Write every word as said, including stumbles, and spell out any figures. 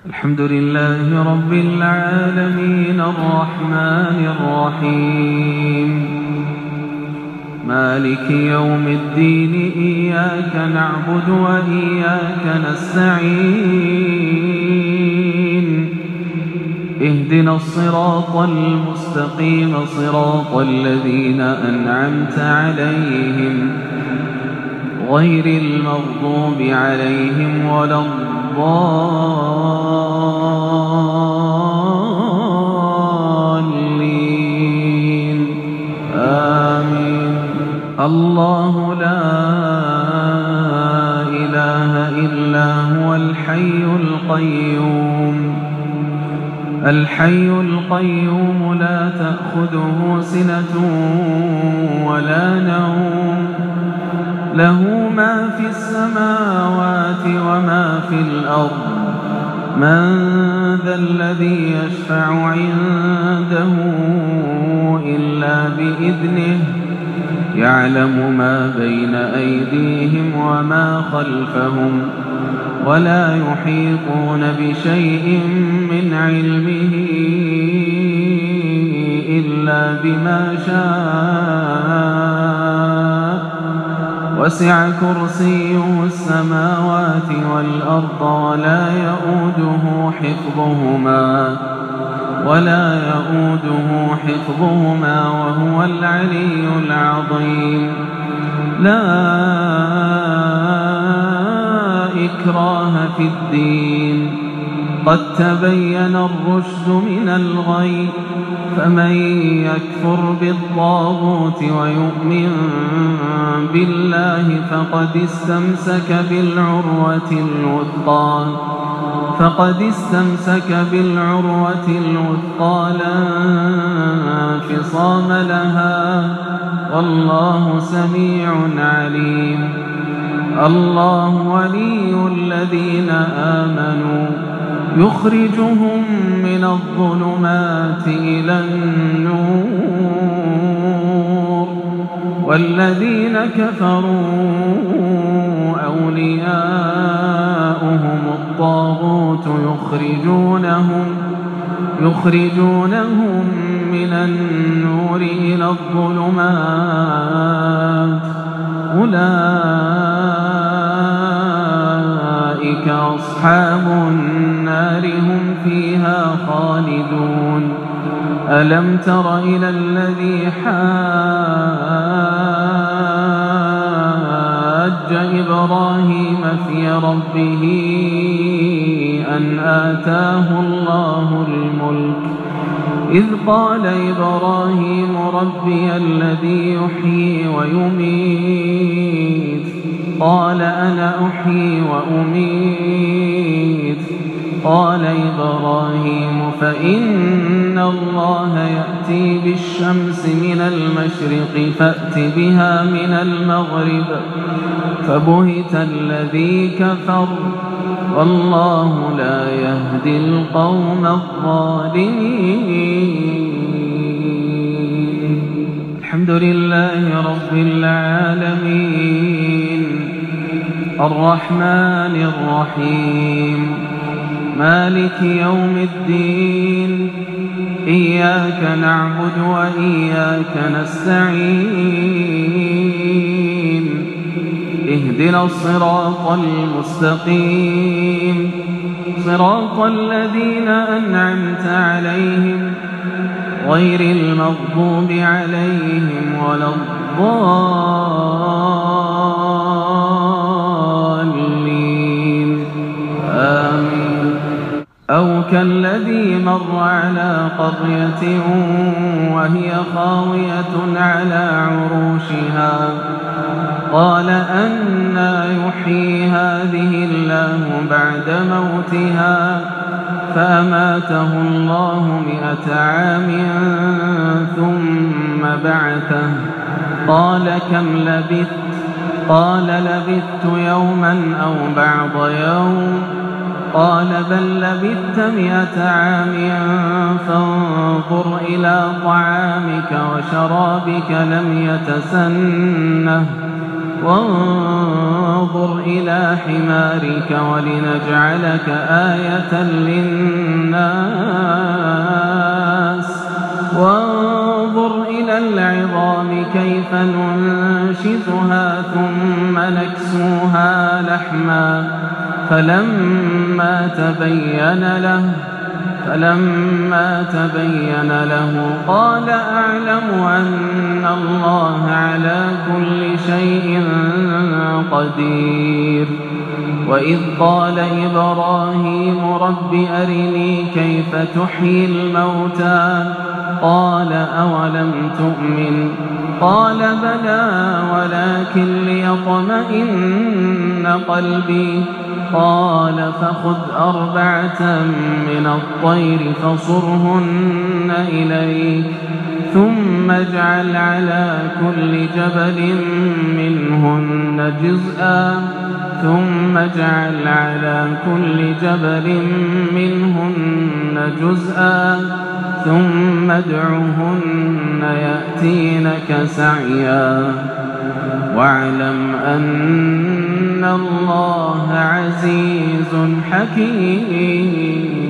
الحمد لله رب العالمين الرحمن الرحيم مالك يوم الدين إياك نعبد وإياك نستعين اهدنا الصراط المستقيم صراط الذين أنعمت عليهم غير المغضوب عليهم ولا الضالين آمين. الله لا إله إلا هو الحي القيوم الحي القيوم لا تأخذه سنة ولا نوم له ما في السماوات وما في الأرض من ذا الذي يشفع عنده إلا بإذنه يعلم ما بين أيديهم وما خلفهم ولا يحيطون بشيء من علمه إلا بما شاء وسع كرسيه السماوات والأرض ولا يؤوده حفظهما ولا يؤوده حفظهما وهو العلي العظيم. لا إكراه في الدين قد تبين الرشد من الغي فمن يكفر بالطاغوت ويؤمن بالله فقد استمسك بالعروة الوثقى فقد استمسك بالعروة الوثقى لا انفصام لها والله سميع عليم. الله ولي الذين آمنوا يخرجهم من الظلمات إلى النور والذين كفروا أولياؤهم الطاغوت يخرجونهم يخرجونهم من النور إلى الظلمات أولئك أصحاب النار هم فيها خالدون. ألم تر إلى الذي حاج إبراهيم في ربه أن آتاه الله الملك إذ قال إبراهيم ربي الذي يحيي ويميت قال أنا أحيي وأميت قال إبراهيم فإن الله يأتي بالشمس من المشرق فأت بها من المغرب فبهت الذي كفر والله لا يهدي القوم الظالمين. الحمد لله رب العالمين الرحمن الرحيم مالك يوم الدين إياك نعبد وإياك نستعين اهدنا الصراط المستقيم صراط الذين أنعمت عليهم غير المغضوب عليهم ولا الضالين آمين. أو كالذي مر على قرية وهي خاوية على عروشها قال أنى يحيي هذه الله بعد موتها فأماته الله مئة عام ثم بعثه قال كم لبثت قال لبثت يوما أو بعض يوم قال بل لبثت مئة عام فانظر إلى طعامك وشرابك لم يتسنه وانظر إلى حمارك ولنجعلك آية للناس وانظر إلى العظام كيف ننشزها ثم نكسوها لحما فلما تبين له فلما تبين له قال أعلم أن الله على كل شيء قدير. وإذ قال إبراهيم رب أرني كيف تحيي الموتى قال أولم تؤمن قال بلى ولكن ليطمئن قلبي قال فخذ أربعة من الطير فصرهن إليك ثم اجعل على كل جبل منهن جزءا ثم اجعل على كل جبل منهن جزءا ثم ادعهن يأتينك سعيا واعلم أن الله عزيز حكيم.